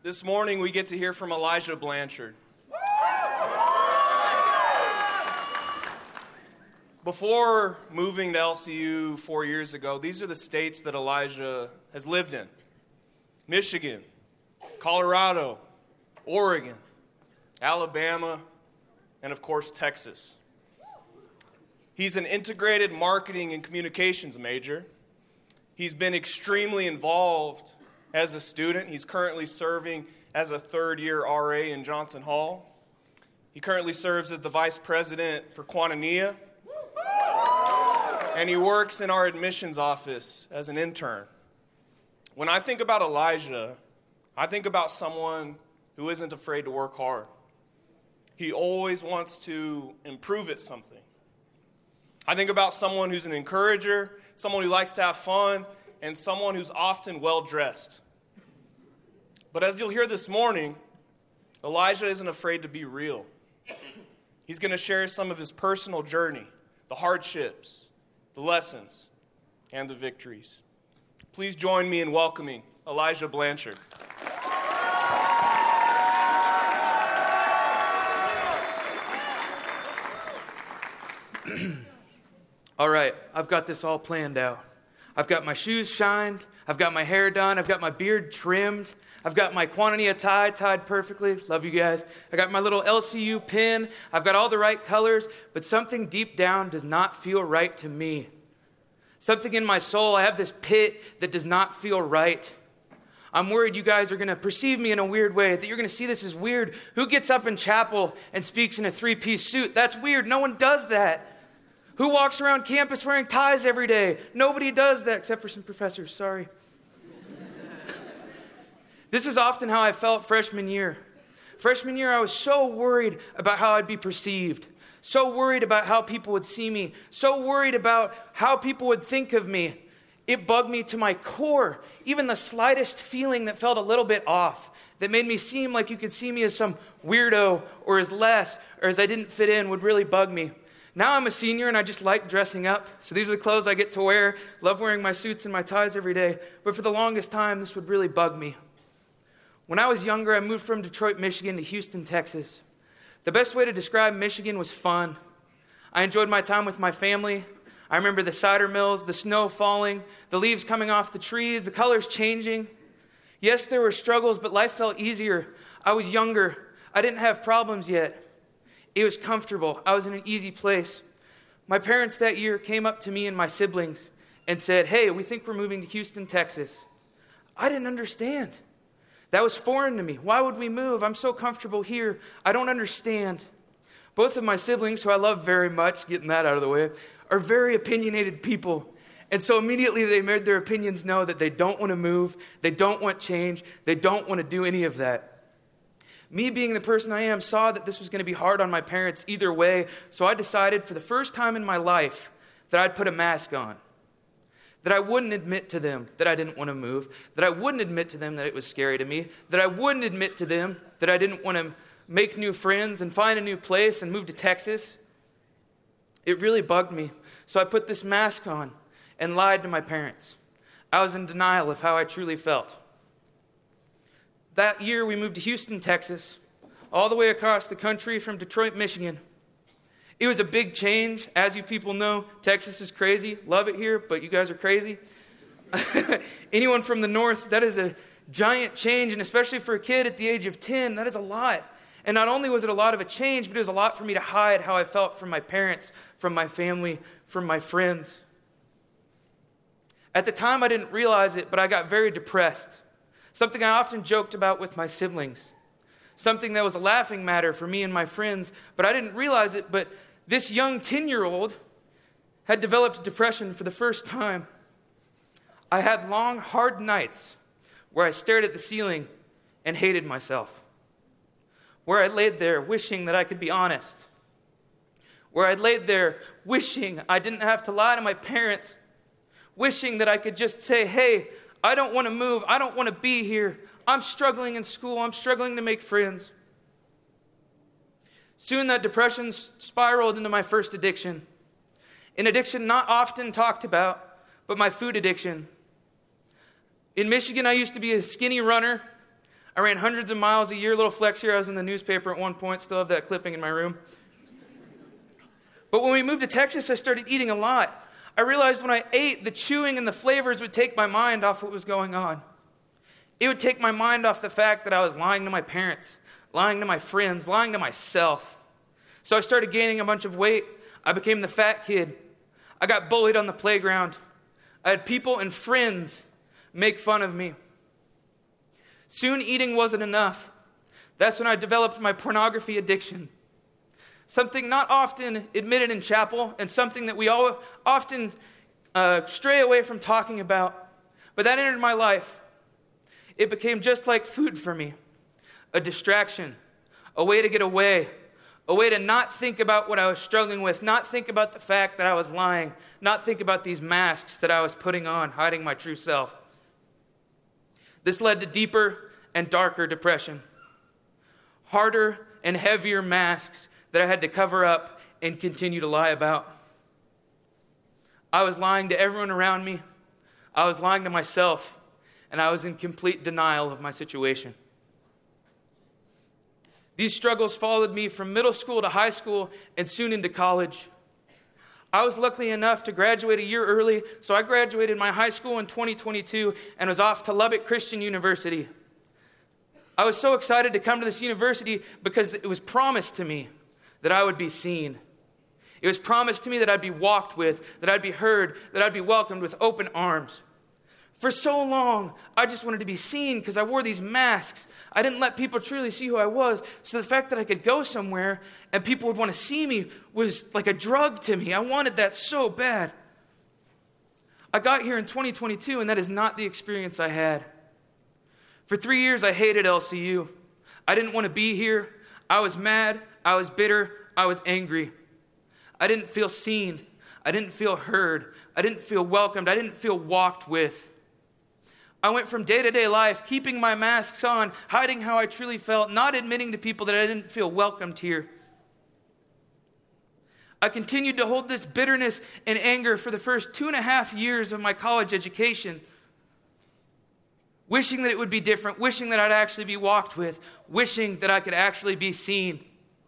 This morning we get to hear from Elijah Blanchard. Before moving to LCU 4 years ago, these are the states that Elijah has lived in: Michigan, Colorado, Oregon, Alabama, and of course, Texas. He's an integrated marketing and communications major. He's been extremely involved as a student. He's currently serving as a third-year RA in Johnson Hall. He currently serves as the vice president for Koinonia. And he works in our admissions office as an intern. When I think about Elijah, I think about someone who isn't afraid to work hard. He always wants to improve at something. I think about someone who's an encourager, someone who likes to have fun, and someone who's often well-dressed. But as you'll hear this morning, Elijah isn't afraid to be real. He's going to share some of his personal journey, the hardships, the lessons, and the victories. Please join me in welcoming Elijah Blanchard. All right, I've got this all planned out. I've got my shoes shined. I've got my hair done. I've got my beard trimmed. I've got my Koinonia tie tied perfectly. Love you guys. I got my little LCU pin. I've got all the right colors, but something deep down does not feel right to me. Something in my soul, I have this pit that does not feel right. I'm worried you guys are going to perceive me in a weird way, that you're going to see this as weird. Who gets up in chapel and speaks in a three-piece suit? That's weird. No one does that. Who walks around campus wearing ties every day? Nobody does that except for some professors. Sorry. This is often how I felt freshman year. Freshman year, I was so worried about how I'd be perceived. So worried about how people would see me. So worried about how people would think of me. It bugged me to my core. Even the slightest feeling that felt a little bit off, that made me seem like you could see me as some weirdo or as less or as I didn't fit in, would really bug me. Now I'm a senior and I just like dressing up. So these are the clothes I get to wear. Love wearing my suits and my ties every day. But for the longest time, this would really bug me. When I was younger, I moved from Detroit, Michigan to Houston, Texas. The best way to describe Michigan was fun. I enjoyed my time with my family. I remember the cider mills, the snow falling, the leaves coming off the trees, the colors changing. Yes, there were struggles, but life felt easier. I was younger. I didn't have problems yet. It was comfortable. I was in an easy place. My parents that year came up to me and my siblings and said, "Hey, we think we're moving to Houston, Texas." I didn't understand. That was foreign to me. Why would we move? I'm so comfortable here. I don't understand. Both of my siblings, who I love very much, getting that out of the way, are very opinionated people. And so immediately they made their opinions know that they don't want to move, they don't want change, they don't want to do any of that. Me being the person I am saw that this was going to be hard on my parents either way, so I decided for the first time in my life that I'd put a mask on. That I wouldn't admit to them that I didn't want to move, that I wouldn't admit to them that it was scary to me, that I wouldn't admit to them that I didn't want to make new friends and find a new place and move to Texas. It really bugged me, so I put this mask on and lied to my parents. I was in denial of how I truly felt. That year we moved to Houston, Texas, all the way across the country from Detroit, Michigan. It was a big change. As you people know, Texas is crazy. Love it here, but you guys are crazy. Anyone from the north, that is a giant change, and especially for a kid at the age of 10, that is a lot. And not only was it a lot of a change, but it was a lot for me to hide how I felt from my parents, from my family, from my friends. At the time, I didn't realize it, but I got very depressed. Something I often joked about with my siblings. Something that was a laughing matter for me and my friends, but I didn't realize it, but this young 10-year-old had developed depression for the first time. I had long, hard nights where I stared at the ceiling and hated myself. Where I laid there wishing that I could be honest. Where I laid there wishing I didn't have to lie to my parents. Wishing that I could just say, "Hey, I don't want to move. I don't want to be here. I'm struggling in school. I'm struggling to make friends." Soon that depression spiraled into my first addiction. An addiction not often talked about, but my food addiction. In Michigan, I used to be a skinny runner. I ran hundreds of miles a year. Little flex here, I was in the newspaper at one point, still have that clipping in my room. But when we moved to Texas, I started eating a lot. I realized when I ate, the chewing and the flavors would take my mind off what was going on. It would take my mind off the fact that I was lying to my parents, lying to my friends, lying to myself. So I started gaining a bunch of weight. I became the fat kid. I got bullied on the playground. I had people and friends make fun of me. Soon eating wasn't enough. That's when I developed my pornography addiction. Something not often admitted in chapel, and something that we all often stray away from talking about. But that entered my life. It became just like food for me. A distraction. A way to get away. A way to not think about what I was struggling with. Not think about the fact that I was lying. Not think about these masks that I was putting on, hiding my true self. This led to deeper and darker depression. Harder and heavier masks that I had to cover up and continue to lie about. I was lying to everyone around me. I was lying to myself. And I was in complete denial of my situation. These struggles followed me from middle school to high school and soon into college. I was lucky enough to graduate a year early, so I graduated my high school in 2022 and was off to Lubbock Christian University. I was so excited to come to this university because it was promised to me that I would be seen. It was promised to me that I'd be walked with, that I'd be heard, that I'd be welcomed with open arms. For so long, I just wanted to be seen because I wore these masks. I didn't let people truly see who I was. So the fact that I could go somewhere and people would want to see me was like a drug to me. I wanted that so bad. I got here in 2022, and that is not the experience I had. For 3 years, I hated LCU. I didn't want to be here. I was mad. I was bitter. I was angry. I didn't feel seen. I didn't feel heard. I didn't feel welcomed. I didn't feel walked with. I went from day-to-day life, keeping my masks on, hiding how I truly felt, not admitting to people that I didn't feel welcomed here. I continued to hold this bitterness and anger for the first 2.5 years of my college education, wishing that it would be different, wishing that I'd actually be walked with, wishing that I could actually be seen.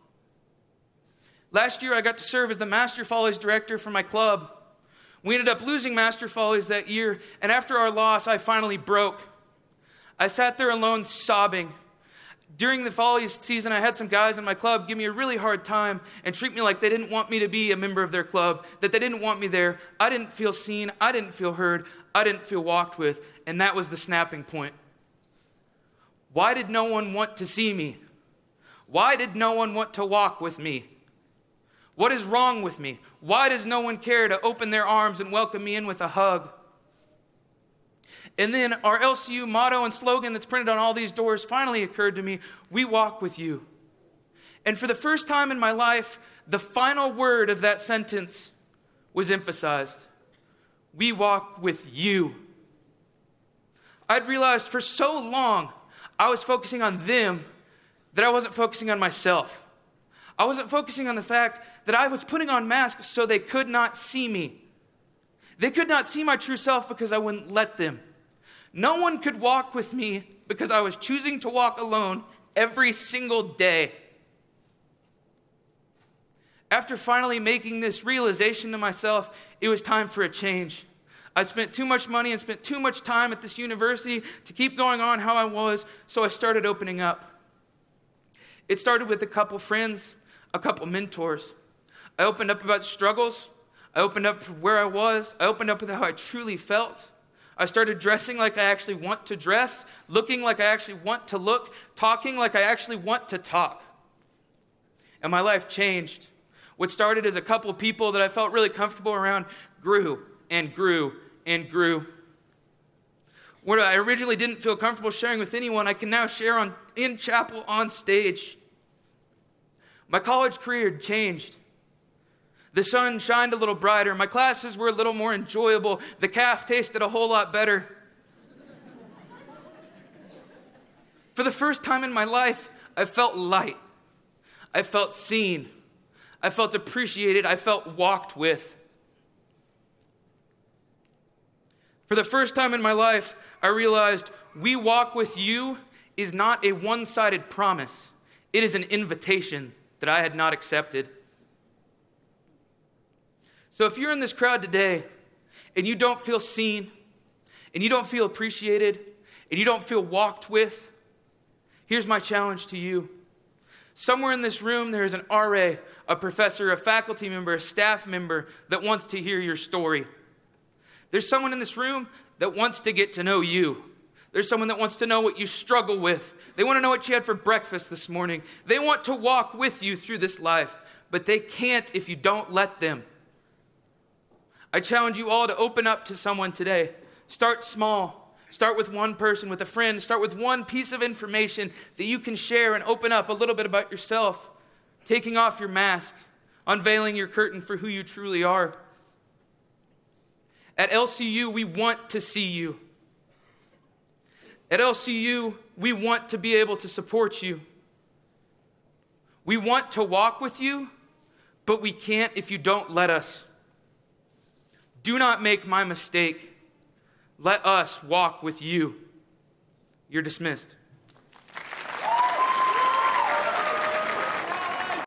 Last year, I got to serve as the Master Follies director for my club. We ended up losing Master Follies that year, and after our loss, I finally broke. I sat there alone sobbing. During the Follies season, I had some guys in my club give me a really hard time and treat me like they didn't want me to be a member of their club, that they didn't want me there. I didn't feel seen. I didn't feel heard. I didn't feel walked with, and that was the snapping point. Why did no one want to see me? Why did no one want to walk with me? What is wrong with me? Why does no one care to open their arms and welcome me in with a hug? And then our LCU motto and slogan that's printed on all these doors finally occurred to me. We walk with you. And for the first time in my life, the final word of that sentence was emphasized. We walk with you. I'd realized for so long I was focusing on them that I wasn't focusing on myself. I wasn't focusing on the fact that I was putting on masks so they could not see me. They could not see my true self because I wouldn't let them. No one could walk with me because I was choosing to walk alone every single day. After finally making this realization to myself, it was time for a change. I spent too much money and spent too much time at this university to keep going on how I was, so I started opening up. It started with a couple friends, a couple mentors. I opened up about struggles. I opened up for where I was. I opened up with how I truly felt. I started dressing like I actually want to dress, looking like I actually want to look, talking like I actually want to talk. And my life changed. What started as a couple people that I felt really comfortable around grew and grew and grew. What I originally didn't feel comfortable sharing with anyone, I can now share in chapel on stage. My college career changed. The sun shined a little brighter. My classes were a little more enjoyable. The calf tasted a whole lot better. For the first time in my life, I felt light. I felt seen. I felt appreciated. I felt walked with. For the first time in my life, I realized we walk with you is not a one-sided promise. It is an invitation that I had not accepted. So if you're in this crowd today and you don't feel seen, and you don't feel appreciated, and you don't feel walked with, here's my challenge to you. Somewhere in this room there is an RA, a professor, a faculty member, a staff member that wants to hear your story. There's someone in this room that wants to get to know you. There's someone that wants to know what you struggle with. They want to know what you had for breakfast this morning. They want to walk with you through this life, but they can't if you don't let them. I challenge you all to open up to someone today. Start small. Start with one person, with a friend. Start with one piece of information that you can share and open up a little bit about yourself. Taking off your mask, unveiling your curtain for who you truly are. At LCU, we want to see you. At LCU, we want to be able to support you. We want to walk with you, but we can't if you don't let us. Do not make my mistake. Let us walk with you. You're dismissed.